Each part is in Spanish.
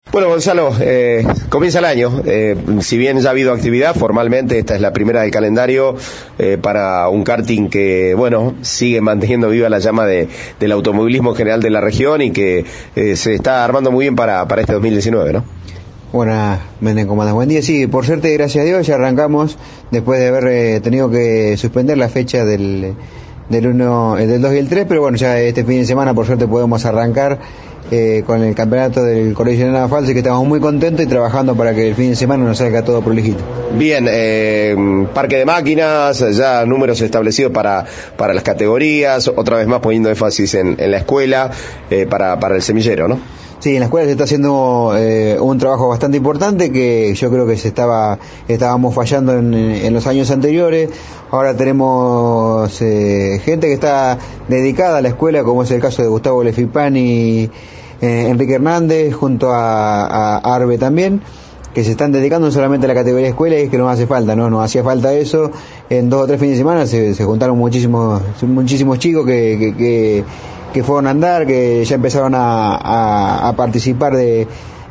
Bueno, Gonzalo, comienza el año. Si bien ya ha habido actividad, formalmente esta es la primera del calendario para un karting que, bueno, sigue manteniendo viva la llama del automovilismo general de la región y que se está armando muy bien para este 2019, ¿no? Buenas, Menem, buen día. Sí, por suerte, gracias a Dios, ya arrancamos después de haber tenido que suspender la fecha del 2 y el 3, pero bueno, ya este fin de semana por suerte podemos arrancar con el campeonato del Colegio de Naval, así que estamos muy contentos y trabajando para que el fin de semana nos salga todo prolijito. Bien, parque de máquinas, ya números establecidos para las categorías, otra vez más poniendo énfasis en la escuela, para el semillero, ¿no? Sí, en la escuela se está haciendo un trabajo bastante importante que yo creo que estábamos fallando en los años anteriores. Ahora tenemos gente que está dedicada a la escuela, como es el caso de Gustavo Lefipán y Enrique Hernández, junto a Arbe también, que se están dedicando no solamente a la categoría de escuela, y es que nos hace falta, ¿no? Nos hacía falta eso. En 2 o 3 fines de semana se juntaron muchísimos chicos que fueron a andar, que ya empezaron a participar de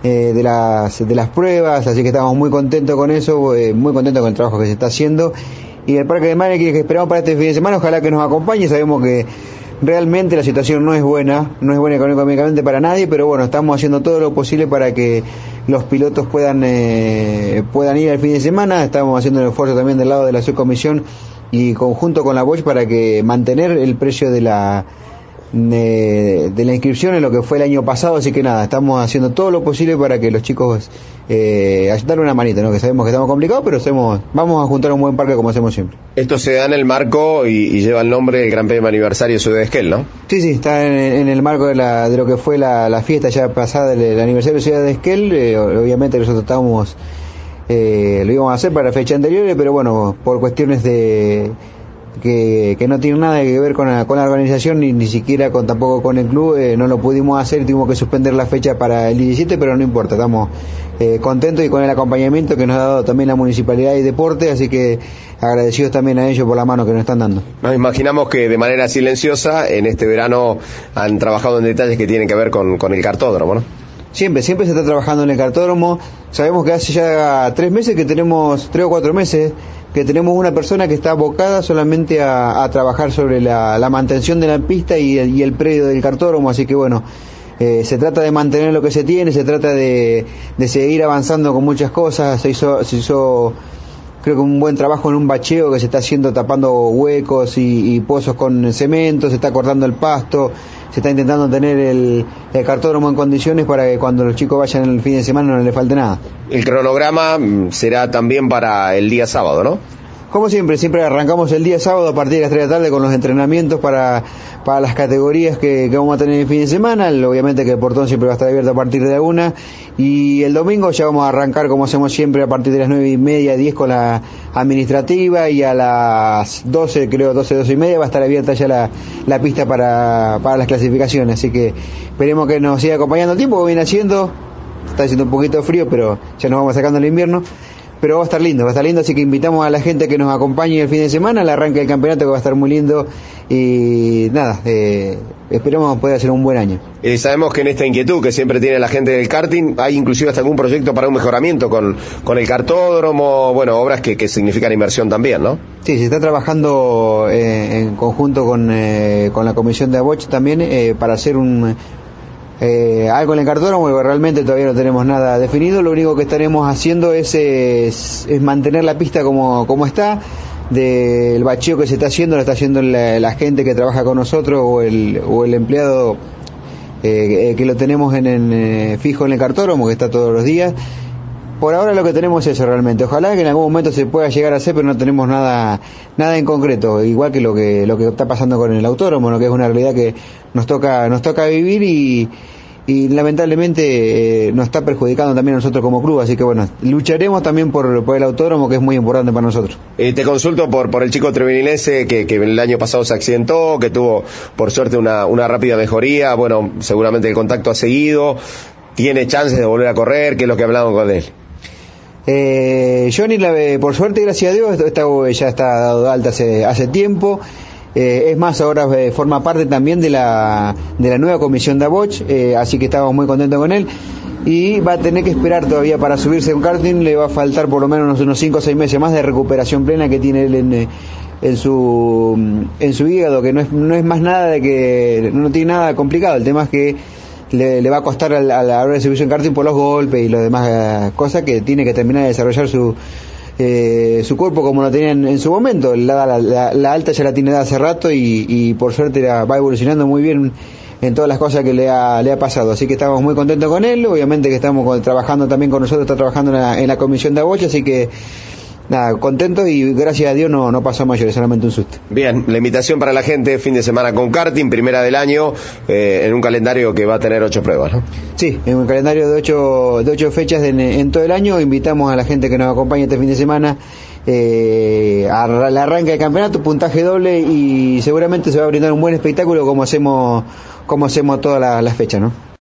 las pruebas, así que estamos muy contentos con eso, muy contentos con el trabajo que se está haciendo. Y el parque de máquinas que esperamos para este fin de semana, ojalá que nos acompañe. Sabemos que realmente la situación no es buena económicamente para nadie, pero bueno, estamos haciendo todo lo posible para que los pilotos puedan ir al fin de semana. Estamos haciendo el esfuerzo también del lado de la subcomisión y conjunto con la Bosch para que mantener el precio de la inscripción en lo que fue el año pasado, así que nada, estamos haciendo todo lo posible para que los chicos ayuden una manita, ¿no? Que sabemos que estamos complicados, pero vamos a juntar un buen parque como hacemos siempre. Esto se da en el marco y lleva el nombre del Gran Premio Aniversario de Ciudad de Esquel, ¿no? Sí, está en el marco de lo que fue la fiesta ya pasada del aniversario de Ciudad de Esquel. Obviamente nosotros lo íbamos a hacer para la fecha anterior, pero bueno, por cuestiones que no tiene nada que ver con la organización ni siquiera tampoco con el club, no lo pudimos hacer, tuvimos que suspender la fecha para el 17, pero no importa, estamos contentos y con el acompañamiento que nos ha dado también la Municipalidad y Deporte, así que agradecidos también a ellos por la mano que nos están dando. Nos imaginamos que de manera silenciosa en este verano han trabajado en detalles que tienen que ver con el cartódromo, ¿no? Siempre se está trabajando en el cartódromo. Sabemos que hace ya 3 o 4 meses que tenemos una persona que está abocada solamente a trabajar sobre la mantención de la pista y el predio del cartódromo, así que bueno, se trata de mantener lo que se tiene, se trata de seguir avanzando con muchas cosas. Se hizo creo que un buen trabajo en un bacheo que se está haciendo, tapando huecos y pozos con cemento, se está cortando el pasto, se está intentando tener el cartódromo en condiciones para que cuando los chicos vayan el fin de semana no les falte nada. El cronograma será también para el día sábado, ¿no? Como siempre arrancamos el día sábado a partir de las 3 de la tarde con los entrenamientos para las categorías que vamos a tener el fin de semana. Obviamente que el portón siempre va a estar abierto a partir de la 1, y el domingo ya vamos a arrancar como hacemos siempre a partir de las 9:30, 10 con la administrativa, y a las 12 y media va a estar abierta ya la pista para las clasificaciones, así que esperemos que nos siga acompañando el tiempo que viene haciendo. Está haciendo un poquito de frío, pero ya nos vamos sacando el invierno. Pero va a estar lindo, así que invitamos a la gente que nos acompañe el fin de semana, al arranque del campeonato, que va a estar muy lindo, y nada, esperemos poder hacer un buen año. Sabemos que en esta inquietud que siempre tiene la gente del karting, hay inclusive hasta algún proyecto para un mejoramiento con el cartódromo, bueno, obras que significan inversión también, ¿no? Sí, se está trabajando en conjunto con la comisión de Aboch también para hacer algo en el cartódromo, porque realmente todavía no tenemos nada definido. Lo único que estaremos haciendo es mantener la pista como está. Del bacheo que se está haciendo, lo está haciendo la gente que trabaja con nosotros o el empleado que lo tenemos fijo en el cartódromo, que está todos los días. Por ahora lo que tenemos es eso realmente. Ojalá que en algún momento se pueda llegar a hacer, pero no tenemos nada en concreto. Igual que lo que está pasando con el autódromo, ¿no? Que es una realidad que nos toca vivir y lamentablemente nos está perjudicando también a nosotros como club. Así que bueno, lucharemos también por el autódromo, que es muy importante para nosotros. Te consulto por el chico trevininense que el año pasado se accidentó, que tuvo por suerte una rápida mejoría. Bueno, seguramente el contacto ha seguido. ¿Tiene chances de volver a correr? ¿Qué es lo que hablamos con él? Johnny, por suerte, gracias a Dios, ya está dado de alta hace tiempo. Es más, ahora forma parte también de la nueva comisión de Aboch, así que estamos muy contentos con él. Y va a tener que esperar todavía para subirse a un karting, le va a faltar por lo menos unos 5 o 6 meses más de recuperación plena que tiene él en su hígado, que no es más nada de que no tiene nada complicado. El tema es que le va a costar a la hora de subirse en karting por los golpes y las demás cosas, que tiene que terminar de desarrollar su cuerpo como lo tenía en su momento. La alta ya la tiene de hace rato y por suerte va evolucionando muy bien en todas las cosas que le ha pasado, así que estamos muy contentos con él. Obviamente que estamos trabajando también con nosotros, está trabajando en la comisión de Aboch, así que nada, contentos, y gracias a Dios no pasó a mayores, solamente un susto. Bien, la invitación para la gente, fin de semana con karting, primera del año, en un calendario que va a tener 8 pruebas, ¿no? Sí, en un calendario de 8 fechas en todo el año. Invitamos a la gente que nos acompañe este fin de semana al arranque del campeonato, puntaje doble, y seguramente se va a brindar un buen espectáculo como hacemos todas las fechas, ¿no?